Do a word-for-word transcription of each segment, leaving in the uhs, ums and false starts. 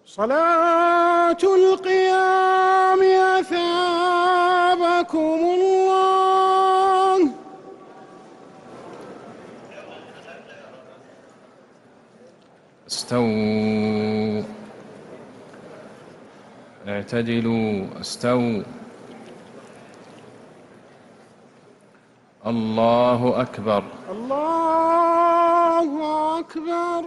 صلاة القيام أثابكم الله. استووا، اعتدلوا، استووا. الله أكبر، الله أكبر.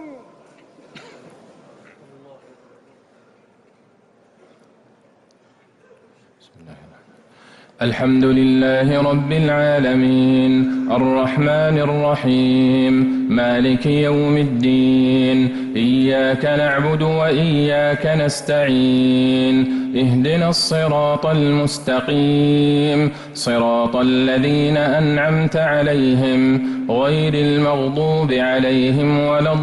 الحمد لله رب العالمين الرحمن الرحيم مالك يوم الدين إياك نعبد وإياك نستعين اهدنا الصراط المستقيم صراط الذين أنعمت عليهم غير المغضوب عليهم ولا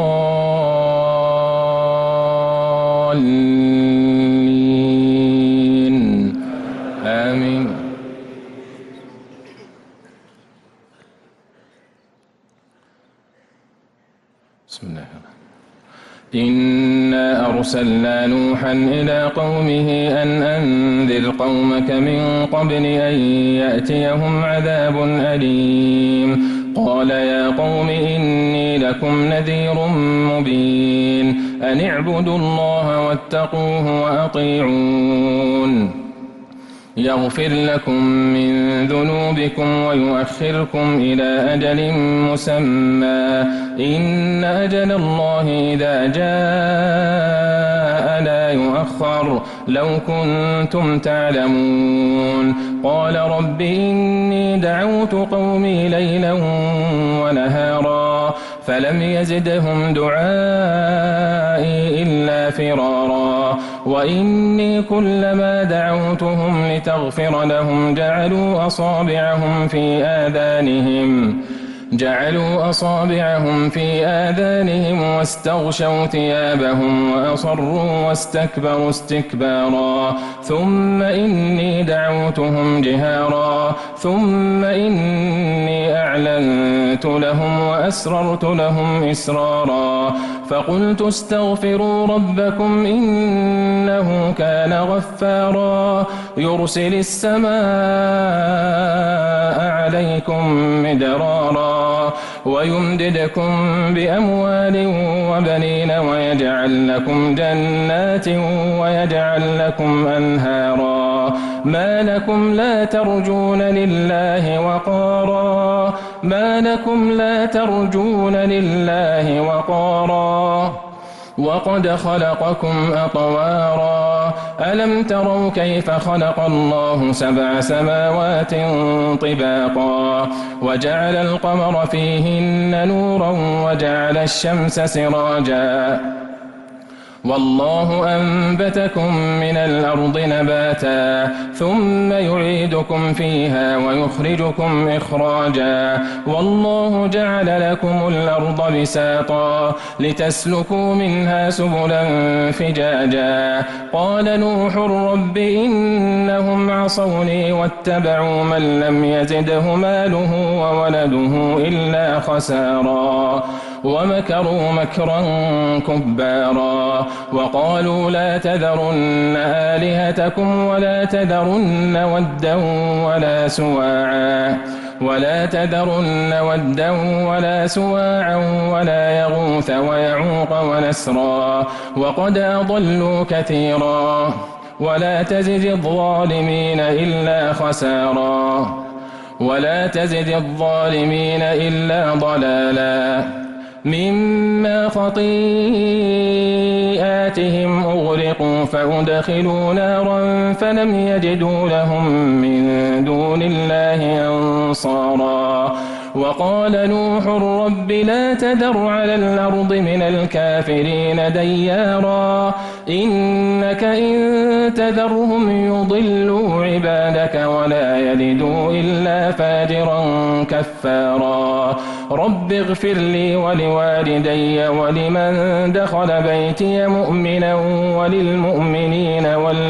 الضالين آمين. بسم الله الرحمن الرحيم. إنا أرسلنا نوحا إلى قومه أن أنذر قومك من قبل أن يأتيهم عذاب أليم. قال يا قوم إني لكم نذير مبين أن اعبدوا الله واتقوه وأطيعون يغفر لكم من ذنوبكم ويؤخركم إلى أجل مسمى إن أجل الله إذا جاء لا يؤخر لو كنتم تعلمون. قال رب إني دعوت قومي ليلا ونهارا فلم يزدهم دعائي إلا فرارا وإني كلما دعوتهم لتغفر لهم جعلوا أصابعهم في آذانهم جعلوا أصابعهم في آذانهم واستغشوا ثيابهم وأصروا واستكبروا استكبارا ثم إني دعوتهم جهارا ثم إني أعلنت لهم وأسررت لهم إسرارا فقلت استغفروا ربكم إنه كان غفارا يرسل السماء عليكم مدرارا ويمددكم بأموال وبنين ويجعل لكم جنات ويجعل لكم أنهارا ما لكم لا ترجون لله وقارا ما لكم لا ترجون لله وقارا وقد خلقكم أطوارا ألم تروا كيف خلق الله سبع سماوات طباقا وجعل القمر فيهن نورا وجعل الشمس سراجا والله أنبتكم من الأرض نباتا ثم يعيدكم فيها ويخرجكم إخراجا والله جعل لكم الأرض بساطا لتسلكوا منها سبلا فجاجا قال نوح رب إنهم عصوني واتبعوا من لم يزده ماله وولده إلا خسارا ومكروا مكرا كبارا وقالوا لا تذرن آلهتكم ولا تذرن ودا ولا سواعا ولا تذرن ودا ولا سواعا ولا يغوث ويعوق ونسرا وقد أضلوا كثيرا ولا تزد الظالمين إلا خسارا ولا تزد الظالمين إلا ضلالا مما خطيئاتهم أغرقوا فأدخلوا نارا فلم يجدوا لهم من دون الله أنصارا وقال نوح رب لا تذر على الأرض من الكافرين ديارا إنك إن تذرهم يضلوا عبادك ولا يلدوا إلا فاجرا كفارا رب اغفر لي ولوالدي ولمن دخل بيتي مؤمنا وللمؤمنين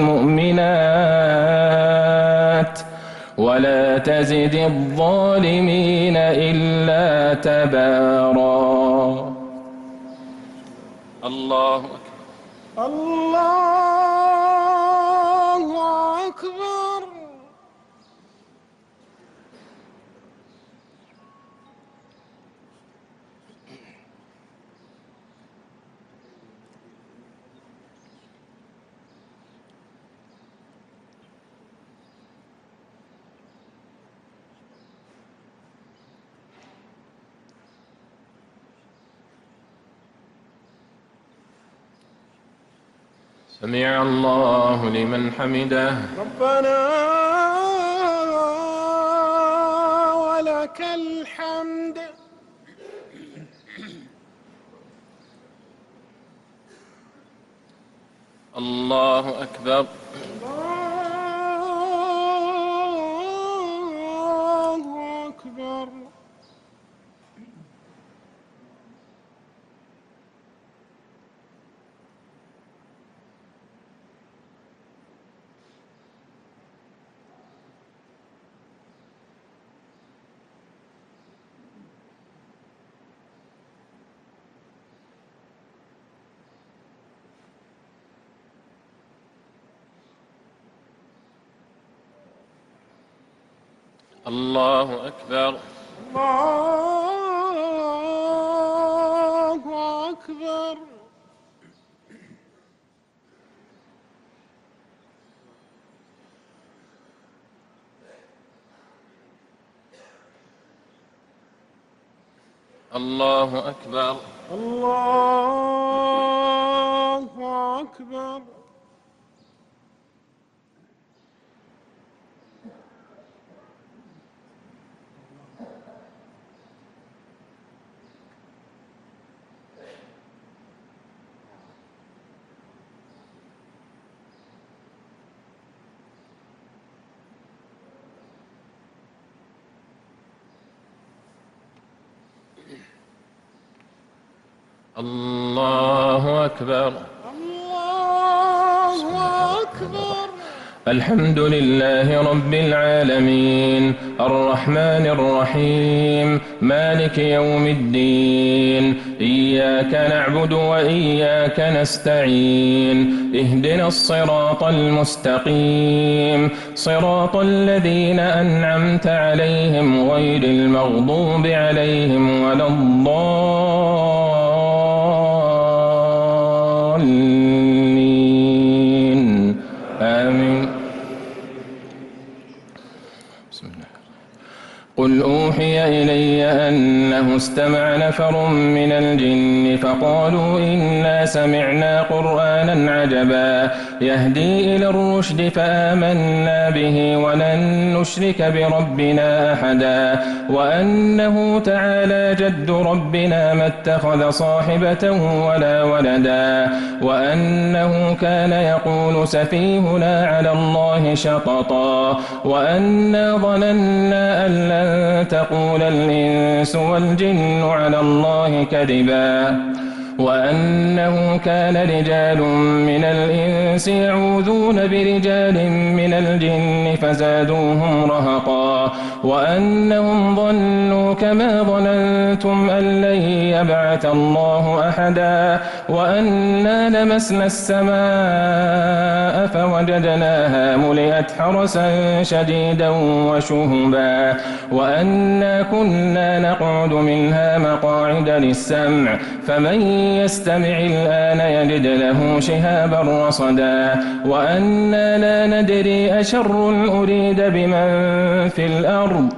والمؤمنات ولا تزد الظالمين إلا تبارا. الله أكبر. الله أكبر. سمع الله لمن حمده. ربنا ولك الحمد. الله أكبر. الله أكبر. الله أكبر. الله أكبر. الله أكبر. الله أكبر. الله أكبر. الله أكبر. الحمد لله رب العالمين الرحمن الرحيم مالك يوم الدين إياك نعبد وإياك نستعين اهدنا الصراط المستقيم صراط الذين أنعمت عليهم غير المغضوب عليهم ولا الضالين آمين. قل أوحي إلي أنه استمع نفر من الجن فقالوا إنا سمعنا قرآنا عجبا يهدي إلى الرشد فآمنا به ولن نشرك بربنا أحدا وأنه تعالى جد ربنا ما اتخذ صاحبة ولا ولدا وأنه كان يقول سفيهنا على الله شططا وأنا ظننا أن لن تقول الإنس والجن على الله كذبا وأنه كان رجال من الإنس يعوذون برجال من الجن فزادوهم رهقا وأنهم ظنوا كما ظننتم أن لن يبعث الله أحدا وأنا لمسنا السماء فوجدناها ملئت حرسا شديدا وشهبا وأنا كنا نقعد منها مقاعد للسمع فمن يستمع الآن يجد له شهابا رصدا وأنا لا ندري أشر أريد بمن في الأرض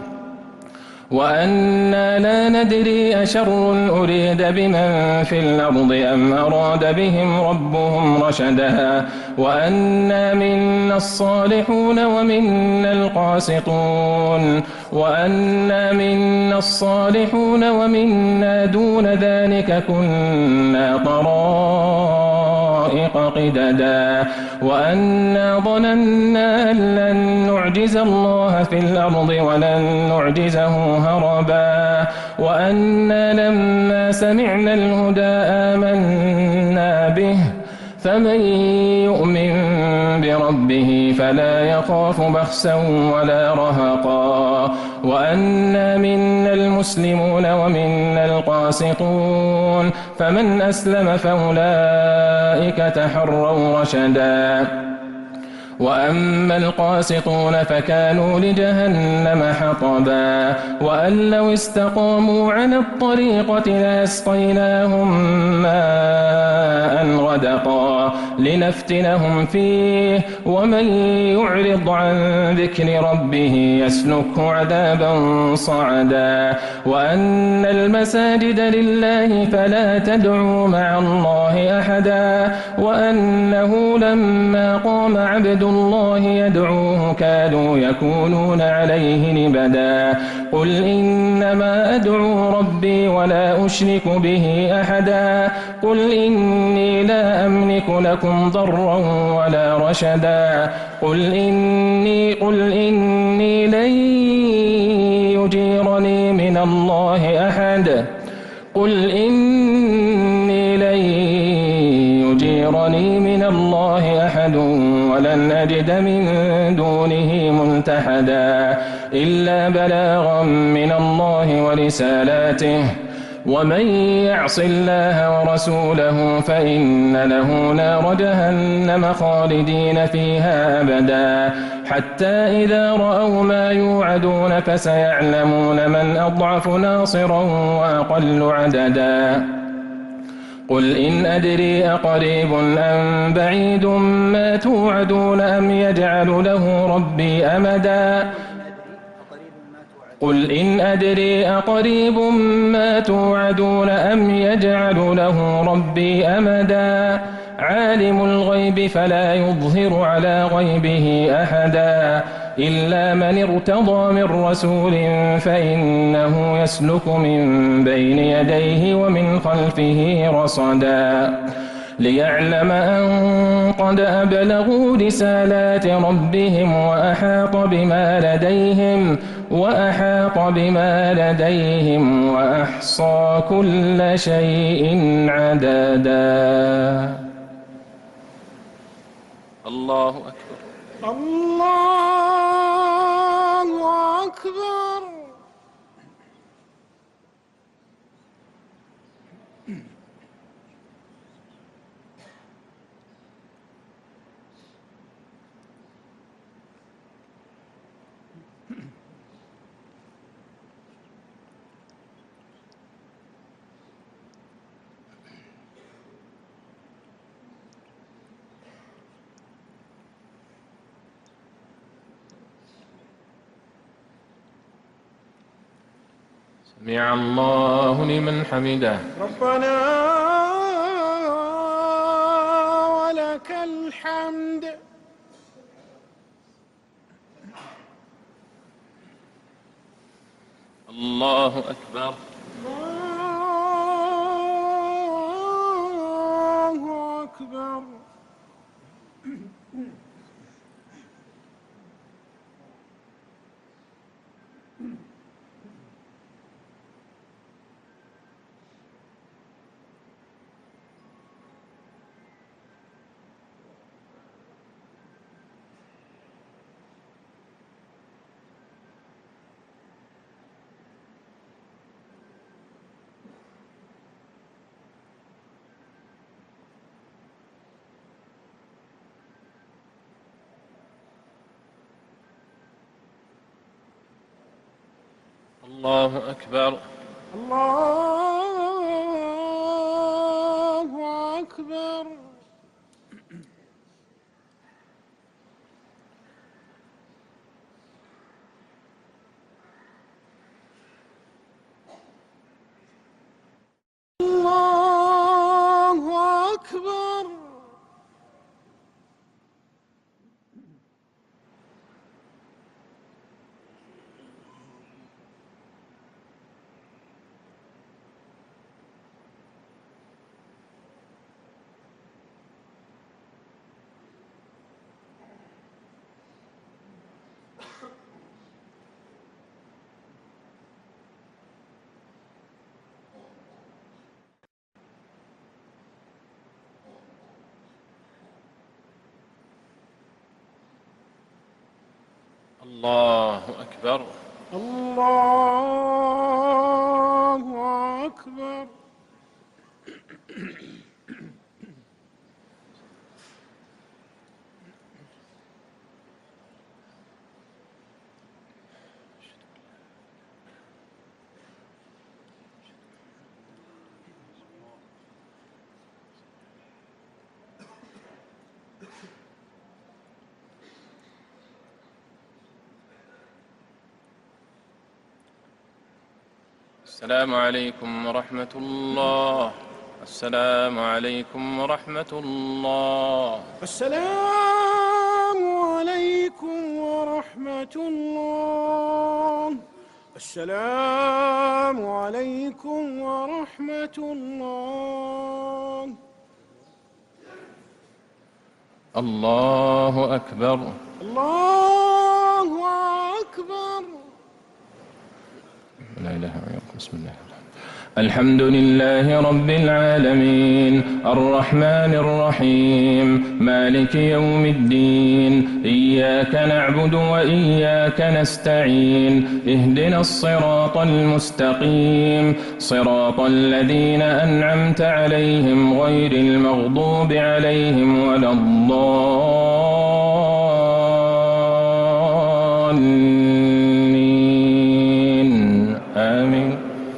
وأنا لا ندري أشر أريد بمن في الأرض أم أراد بهم ربهم رشدا وأنا منا الصالحون ومنا القاسطون وأنا منا الصالحون ومنا دون ذلك كنا طرائق قددا وأنا ظننا أن لن نعجز الله في الأرض ولن نعجزه هربا وأنا لما سمعنا الهدى آمنا به فمن يؤمن بربه فلا يخاف بخسا ولا رهقا وأنا منا المسلمون ومنا القاسطون فمن أسلم فأولئك تحروا رشدا وأما القاسطون فكانوا لجهنم حطبا وأن لو استقاموا على الطريقة لأسقيناهم ماء غدقا لنفتنهم فيه ومن يعرض عن ذكر ربه يسلكه عذابا صعدا وأن المساجد لله فلا تدعوا مع الله أحدا وأنه لما قام عبد الله يدعوه كادوا يكونون عليه لبدا قل إنما أدعو ربي ولا أشرك به أحدا قل إني لا أملك لكم ضرا ولا رشدا قل إني, قل إني لن يجيرني من الله أحد قل إني لن يجيرني من الله أحد ولن أجد من دونه ملتحدا إلا بلاغا من الله ورسالاته ومن يعص الله ورسوله فإن له نار جهنم خالدين فيها أبدا حتى إذا رأوا ما يوعدون فسيعلمون من أضعف ناصرا وأقل عددا قل إن أدري أقريب أم بعيد ما توعدون أم يجعل له ربي أمدا قل إن أدري أقريب ما توعدون أم يجعل له ربي أمدا عالم الغيب فلا يظهر على غيبه أحدا إلا من ارتضى من رسول فإنه يسلك من بين يديه ومن خلفه رصدا ليعلم أن قد أبلغوا رسالات ربهم وأحاط بما لديهم وأحاط بما لديهم وأحصى كل شيء عددا. الله أكبر. الله أكبر. سمع الله لمن حمده. ربنا ولك الحمد. الله أكبر. الله أكبر. الله أكبر. الله أكبر. الله أكبر. الله أكبر. الله أكبر. السلام عليكم ورحمة الله. السلام عليكم ورحمة الله. السلام عليكم ورحمة الله. السلام عليكم ورحمة الله. الله أكبر. الله أكبر. لا إله إلا الله. بسم الله الرحمن الرحيم. الحمد لله رب العالمين الرحمن الرحيم مالك يوم الدين إياك نعبد وإياك نستعين اهدنا الصراط المستقيم صراط الذين أنعمت عليهم غير المغضوب عليهم ولا الضالين آمين.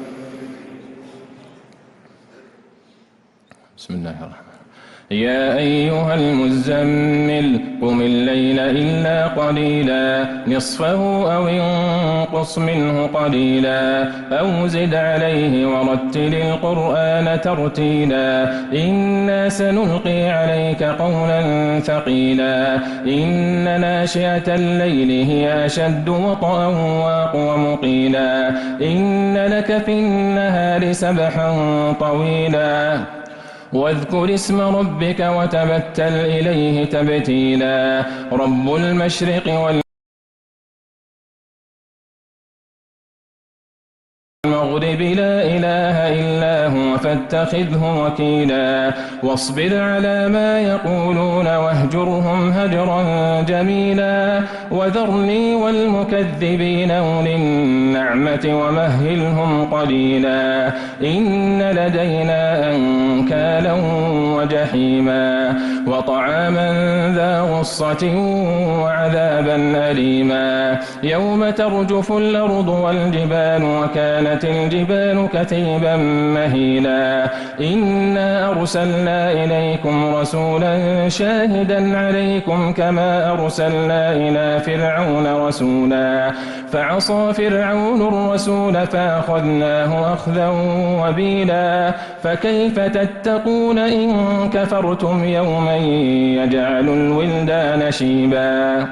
بسم الله الرحمن الرحيم. يا أيها المزمل قم الليل إلا قليلا نصفه أو انقص منه قليلا أو زد عليه ورتل القرآن ترتيلا إنا سنلقي عليك قولا ثقيلا إن ناشئة الليل هي أشد وطئا وأقوم قيلا إن لك في النهار سبحا طويلا واذكر اسم ربك وتبتل إليه تبتيلا رب المشرق والمغرب لا إله إلا هو فاتخذه وكيلا واصبر على ما يقولون واهجرهم هجرا جميلا وذرني والمكذبين أولي النعمة ومهلهم قليلا إن لدينا أنكالا وجحيما وطعاما ذا غصة وعذابا أليما يوم ترجف الأرض والجبال وكانت الجبال كثيبا مهيلا إنا أرسلنا إليكم رسولا شاهدا عليكم كما أرسلنا إلى فرعون رسولا فعصى فرعون الرسول فأخذناه أخذا وبيلا فكيف تتقون إن كفرتم يوما يجعل الولدان شيبا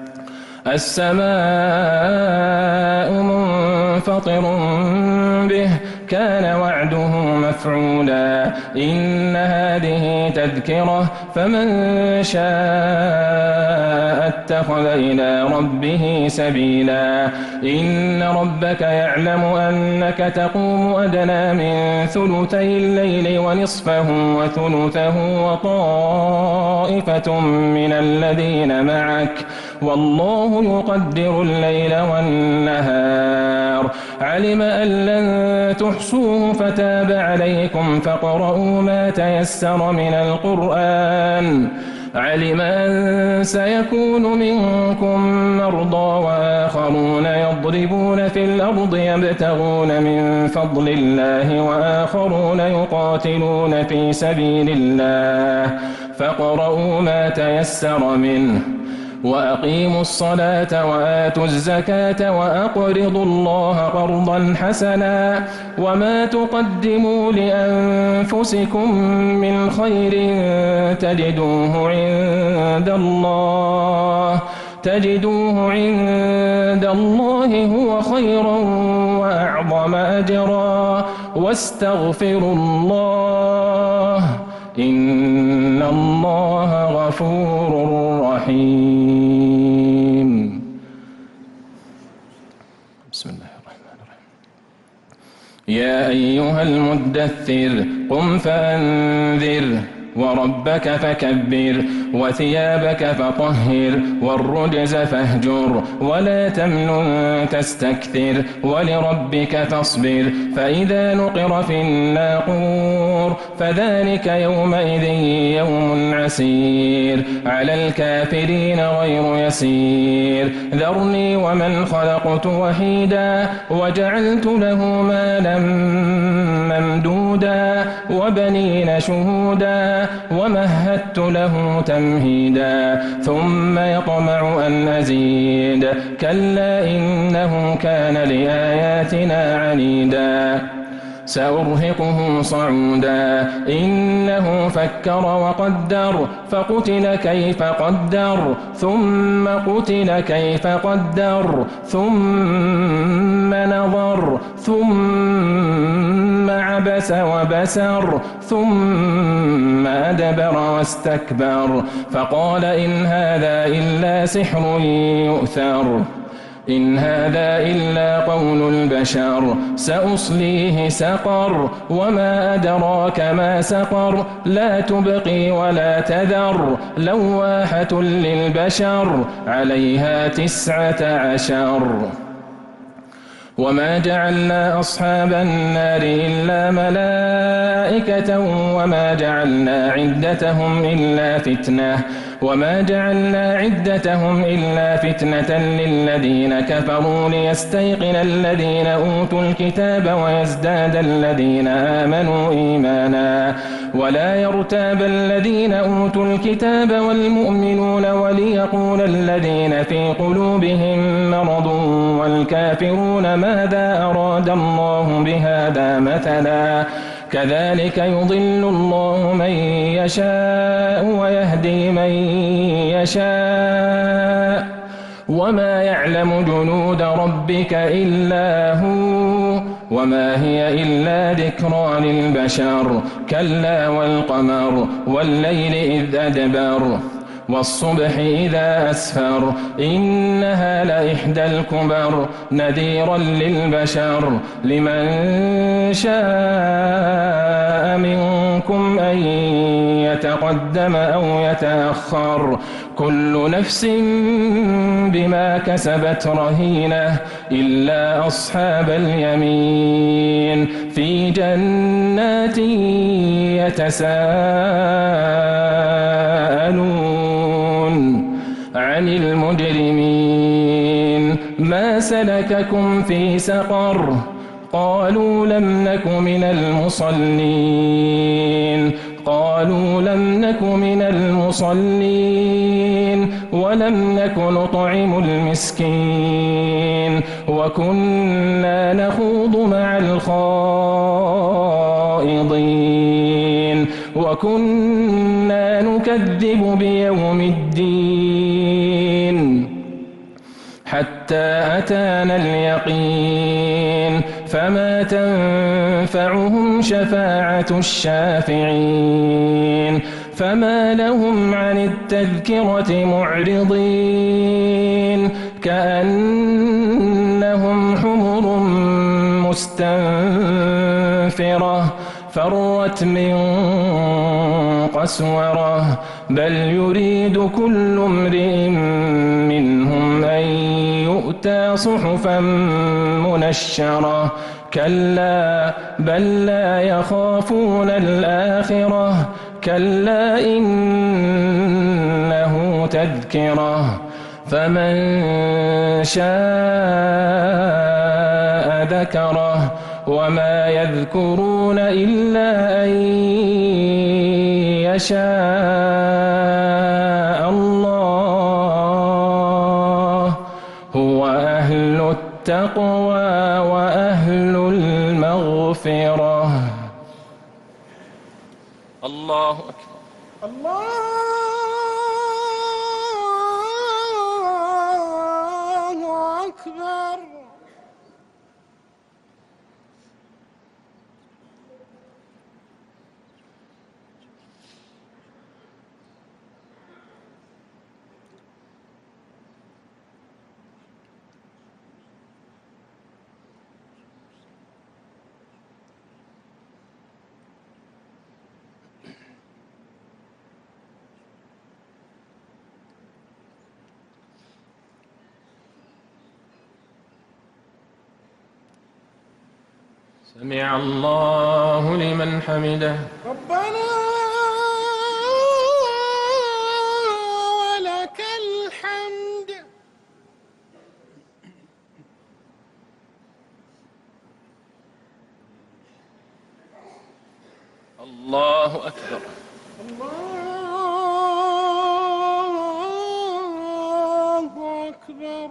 السماء منفطر به كان وعده مفعولا إن هذه تذكرة فمن شاء اتخذ إلى ربه سبيلا إن ربك يعلم أنك تقوم أدنى من ثلثي الليل ونصفه وثلثه وطائفة من الذين معك والله يقدر الليل والنهار علم أن لن تحصوه فتاب عليكم فاقرؤوا ما تيسر من القرآن علم أن سيكون منكم مرضى وآخرون يضربون في الأرض يبتغون من فضل الله وآخرون يقاتلون في سبيل الله فاقرؤوا ما تيسر منه وأقيموا الصلاة وآتوا الزكاة وأقرضوا الله قرضا حسنا وما تقدموا لأنفسكم من خير تجدوه عند الله تجدوه عند الله هو خيرا وأعظم أجرا واستغفروا الله إن الله غفور رحيم. بسم الله الرحمن الرحيم. يا أيها المدثر قم فأنذر وربك فكبر وثيابك فطهر والرجز فاهجر ولا تمنن تستكثر ولربك فاصبر فإذا نقر في الناقور فذلك يومئذ يوم عسير على الكافرين غير يسير ذرني ومن خلقت وحيدا وجعلت له مالا ممدودا وبنين شهودا ومهدت له تمهيدا ثم يطمع أن أزيد كلا إنه كان لآياتنا عنيدا سأرهقه صعودا إنه فكر وقدر فقتل كيف قدر ثم قتل كيف قدر ثم نظر ثم عبس وبسر ثم أدبر واستكبر فقال إن هذا إلا سحر يؤثر إن هذا إلا قول البشر سأصليه سقر وما أدراك ما سقر لا تبقي ولا تذر لواحة للبشر عليها تسعة عشر وما جعلنا أصحاب النار إلا ملائكة وما جعلنا عدتهم إلا فتنة وما جعلنا عدتهم إلا فتنة للذين كفروا ليستيقن الذين أوتوا الكتاب ويزداد الذين آمنوا إيمانا ولا يرتاب الذين أوتوا الكتاب والمؤمنون وليقول الذين في قلوبهم مرض والكافرون ماذا أراد الله بهذا مثلا كذلك يضل الله من يشاء ويهدي من يشاء وما يعلم جنود ربك إلا هو وما هي إلا ذكرى للبشر كلا والقمر والليل إذ أدبر والصبح إذا أسفر إنها لإحدى الكبر نذيرا للبشر لمن شاء منكم أن يتقدم أو يتأخر كل نفس بما كسبت رهينة إلا أصحاب اليمين في جنات يتساءلون عن المجرمين ما سلككم في سقر قالوا لم نك من المصلين قالوا لم نك من المصلين ولم نك نطعم المسكين وكنا نخوض مع الخائضين وكنا نكذب بيوم الدين حتى أتانا اليقين فما تنفعهم شفاعة الشافعين فما لهم عن التذكرة معرضين كأنهم حمر مستنفرة فرت من قسورة بل يريد كل امرئ منهم أن يؤتى صحفا منشرة كلا بل لا يخافون الآخرة كلا إنه تذكرة فمن شاء ذكره وما يذكرون إلا أن يشاء الله هو أهل التقوى وأهل المغفرة الله أكبر الله أكبر سمع الله لمن حمده. ربنا ولك الحمد. الله أكبر. الله أكبر.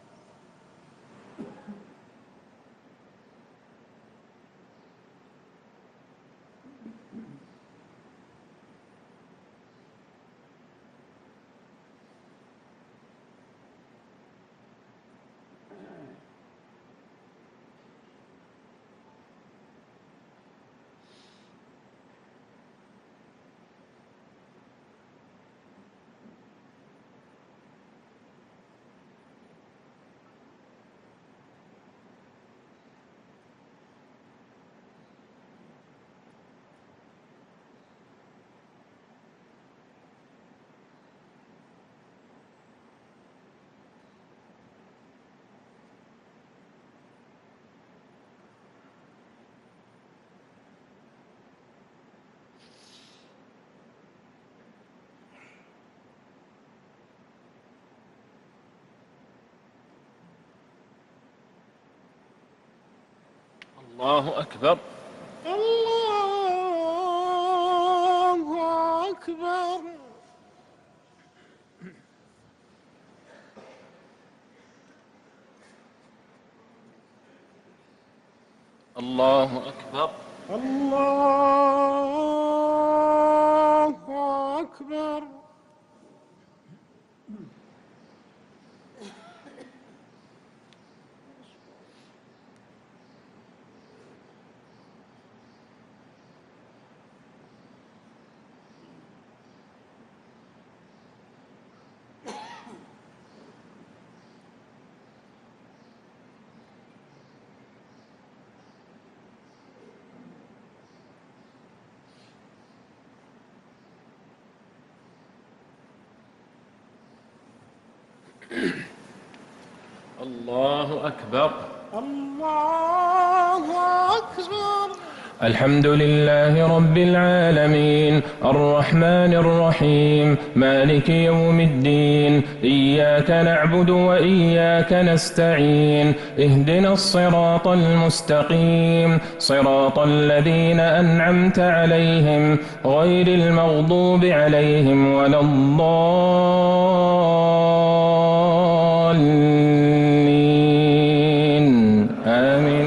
الله أكبر. الله أكبر. الله أكبر. الله أكبر. الله أكبر. الله أكبر. الحمد لله رب العالمين الرحمن الرحيم مالك يوم الدين إياك نعبد وإياك نستعين اهدنا الصراط المستقيم صراط الذين أنعمت عليهم غير المغضوب عليهم ولا الضالين آمين.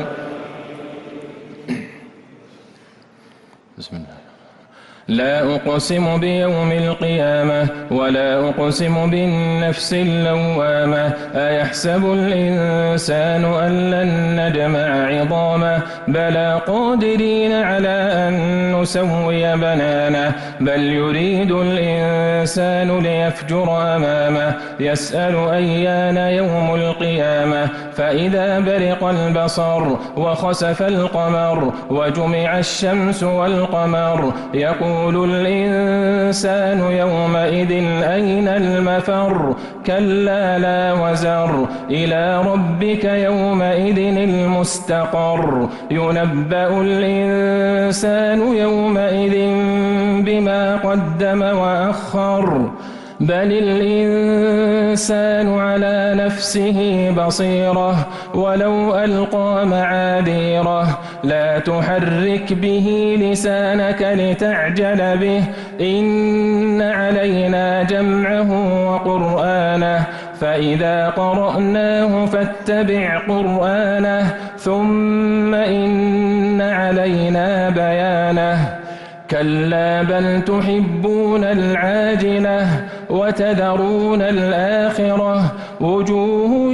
بسم الله. لا أقسم بيوم القيامة ولا أقسم بالنفس اللوامة أيحسب الإنسان أن لن نجمع عظامه بلى قادرين على أن نسوي بنانه بل يريد الإنسان ليفجر أمامه يسأل أيان يوم القيامة فإذا برق البصر وخسف القمر وجمع الشمس والقمر يقول الإنسان يومئذ أين المفر كلا لا وزر إلى ربك يومئذ المستقر ينبأ الإنسان يومئذ بما قدم وأخر بل الإنسان على نفسه بصيرة ولو ألقى معاذيره لا تحرك به لسانك لتعجل به إن علينا جمعه وقرآنه فإذا قرأناه فاتبع قرآنه ثم إن علينا بيانه كلا بل تحبون العاجلة وتذرون الآخرة وجوه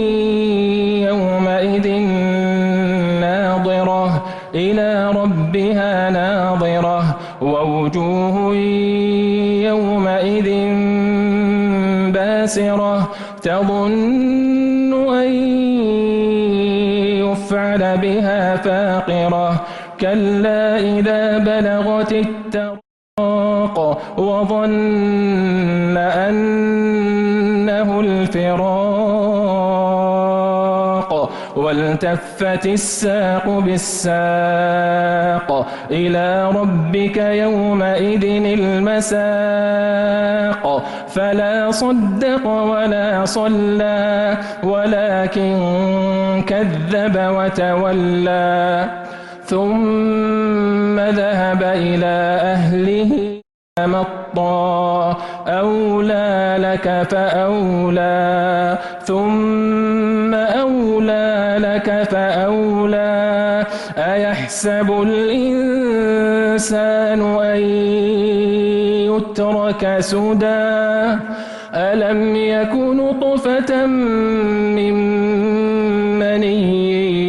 يومئذ ناظرة إلى ربها ناظرة ووجوه يومئذ باسرة تظن أن يفعل بها فاقرة كلا إذا بلغت التراق وظن أنه الفراق والتفت الساق بالساق إلى ربك يومئذ المساق فلا صدق ولا صلى ولكن كذب وتولى ثم ذهب إلى أهله يتمطى أولى لك فأولى ثم أولى لك فأولى أيحسب الإنسان أن يترك سدى ألم يك نطفة من مني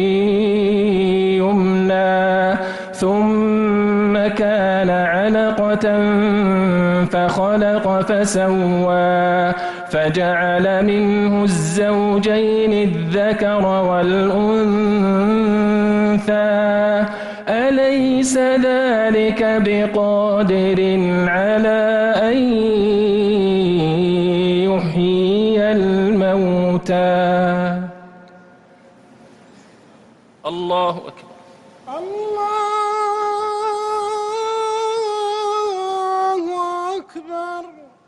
يمنى ثم كان علقة فخلق فسوى فجعل منه الزوجين الذكر والأنثى أليس ذلك بقادر على أن يحيي الموتى. الله أكبر. الله أكبر.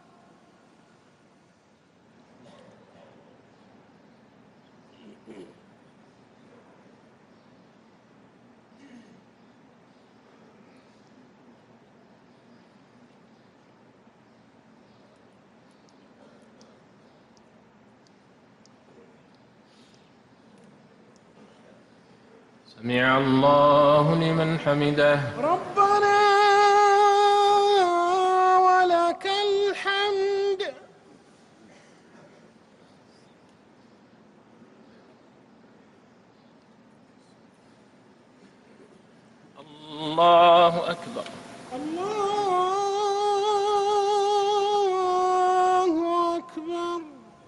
سمع الله لمن حمده. ربنا ولك الحمد. الله أكبر. الله أكبر.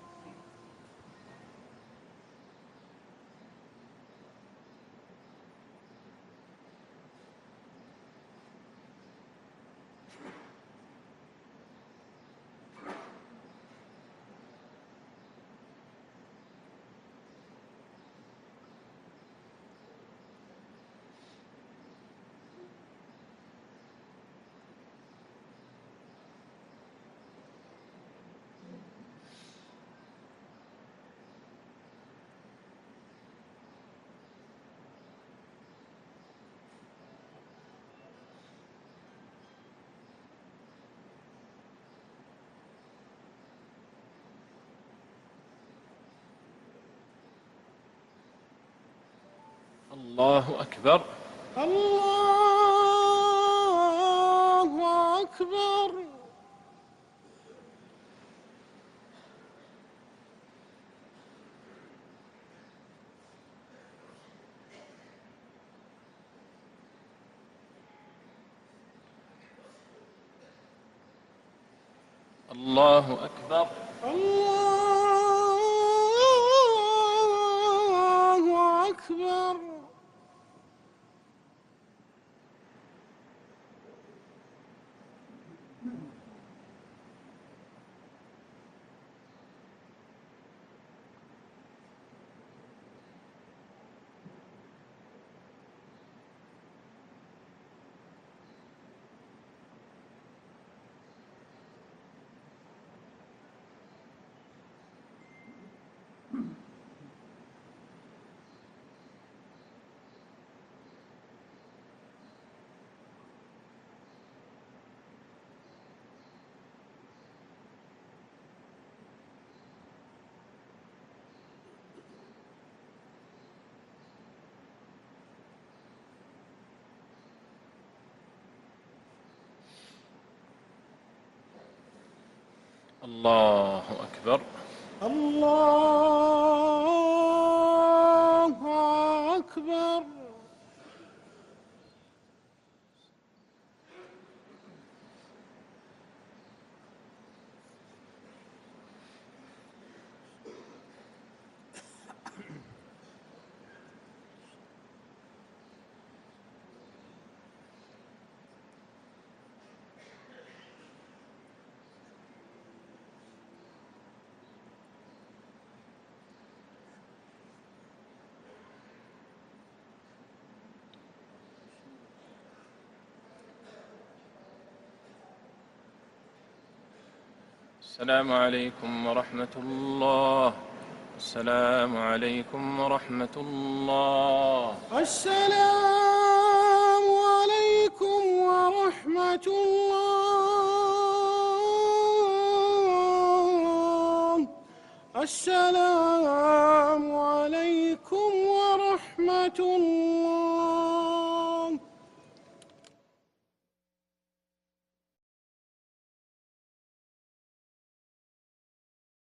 الله أكبر. الله أكبر. الله أكبر. الله أكبر. الله أكبر. الله أكبر. السلام عليكم ورحمة الله. السلام عليكم ورحمة الله. السلام عليكم ورحمة الله. السلام